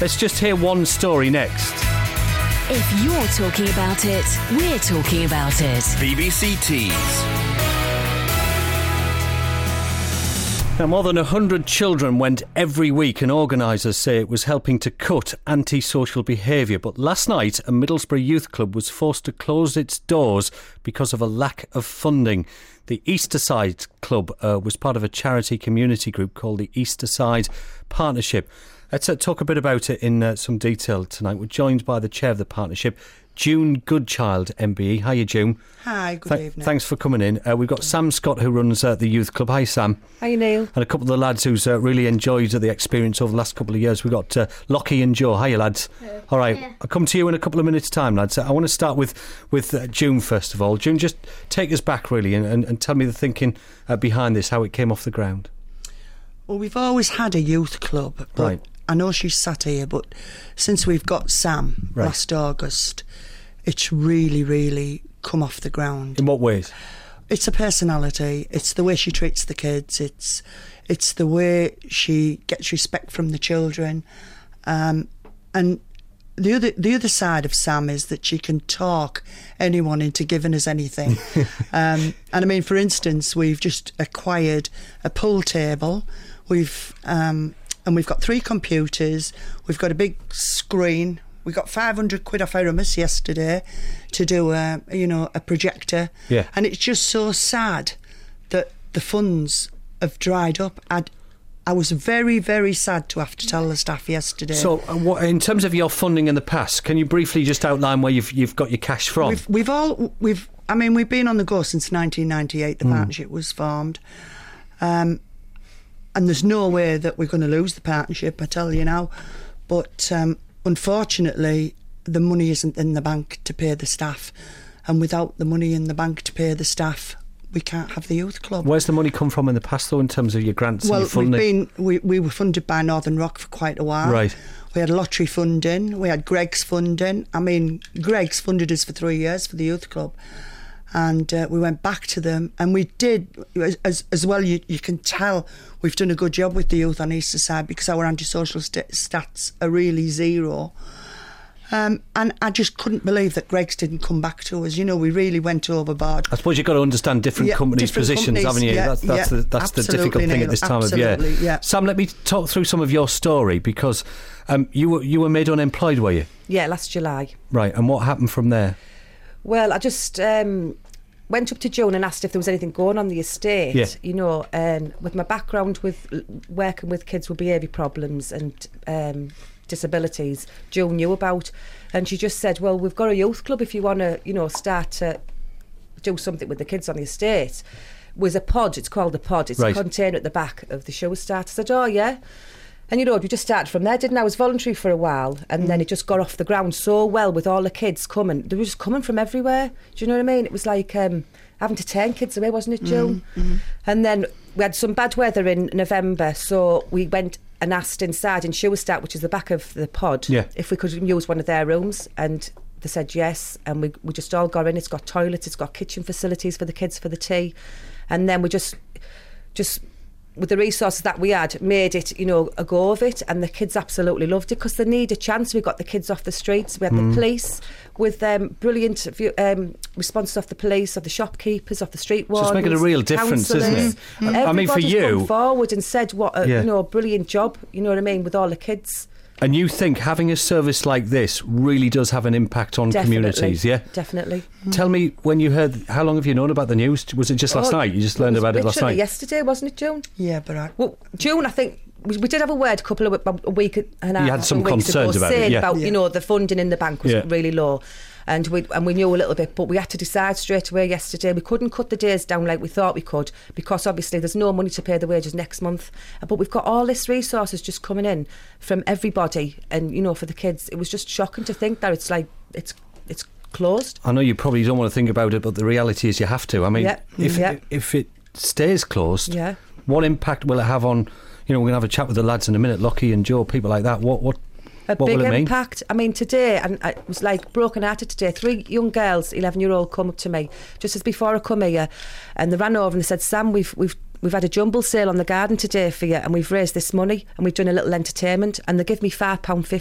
Let's just hear one story next. If you're talking about it, we're talking about it. BBC Tees. Now, more than 100 children went every week, and organisers say it was helping to cut antisocial behaviour. But last night, a Middlesbrough youth club was forced to close its doors because of a lack of funding. The Easterside Club was part of a charity community group called the Easterside Partnership. Let's talk a bit about it in some detail tonight. We're joined by the chair of the partnership, June Goodchild, MBE. Hiya, June. Hi, good evening. Thanks for coming in. We've got Sam Scott, who runs the youth club. Hi, Sam. Hi, Neil. And a couple of the lads who's really enjoyed the experience over the last couple of years. We've got Lockie and Joe. Hiya, lads. All right, I'll come to you in a couple of minutes' time, lads. I want to start with June, first of all. June, just take us back, really, and tell me the thinking behind this, how it came off the ground. Well, we've always had a youth club, but right. I know she's sat here, but since we've got Sam last August, it's really, really come off the ground. In what ways? It's a personality. It's the way she treats the kids. It's the way she gets respect from the children. And the other side of Sam is that she can talk anyone into giving us anything. And I mean, for instance, we've just acquired a pool table. We've got 3 computers. We've got a big screen. We got 500 quid off Aramis yesterday to do a projector. Yeah. And it's just so sad that the funds have dried up. I was very, very sad to have to tell the staff yesterday. So, in terms of your funding in the past, can you briefly just outline where you've got your cash from? We've been on the go since 1998. The partnership was formed, and there's no way that we're going to lose the partnership. I tell you now, but unfortunately, the money isn't in the bank to pay the staff, and without the money in the bank to pay the staff, we can't have the youth club. Where's the money come from in the past, though, in terms of your grants and your funding? We were funded by Northern Rock for quite a while. Right. We had lottery funding. We had Greg's funding. I mean, Greg's funded us for 3 years for the youth club, and we went back to them, and we did as well. You can tell we've done a good job with the youth on Easterside because our antisocial stats are really zero. And I just couldn't believe that Greg's didn't come back to us. You know, we really went overboard. I suppose you've got to understand different companies' positions, haven't you? That's the difficult thing at this time of year. Yeah. Sam, let me talk through some of your story, because you were made unemployed, were you? Yeah, last July. Right, and what happened from there? Well, I just went up to Joan and asked if there was anything going on the estate. Yeah. You know, and with my background with working with kids with behaviour problems and disabilities, Joan knew about, and she just said, well, we've got a youth club if you want to, start to do something with the kids on the estate. Was a pod, it's called a pod, it's a container at the back of the show start. I said, oh yeah. And we just started from there, didn't I? I was voluntary for a while, and then it just got off the ground so well with all the kids coming. They were just coming from everywhere. Do you know what I mean? It was like having to turn kids away, wasn't it, Joan? And then we had some bad weather in November, so we went and asked inside in Showerstart, which is the back of the pod, if we could use one of their rooms, and they said yes, and we just all got in. It's got toilets, it's got kitchen facilities for the kids for the tea, and then we just with the resources that we had, made it, a go of it, and the kids absolutely loved it because they need a chance. We got the kids off the streets. We had the police with brilliant responses off the police, of the shopkeepers, of the street wardens. So it's making a real difference, isn't it? I mean, for you, come forward and said what a brilliant job. You know what I mean, with all the kids. And you think having a service like this really does have an impact on communities, yeah? Definitely. Tell me, when you heard, how long have you known about the news? Was it just last night? You just learned about it last night? Yesterday, wasn't it, June? Yeah, but Well, June, I think, we did have a word a week and a half. You had some concerns about it, about, the funding in the bank was really low. And we knew a little bit, but we had to decide straight away yesterday. We couldn't cut the days down like we thought we could, because obviously there's no money to pay the wages next month. But we've got all this resources just coming in from everybody, and for the kids, it was just shocking to think that it's like it's closed. I know you probably don't want to think about it, but the reality is you have to. I mean, if it stays closed, what impact will it have on? We're going to have a chat with the lads in a minute, Lockie and Joe, people like that. What big will it impact. I mean, today, and I was like broken hearted today. 3 young girls, 11-year-old, come up to me just as before I come here, and they ran over and they said, Sam, we've had a jumble sale on the garden today for you, and we've raised this money and we've done a little entertainment, and they give me £5.50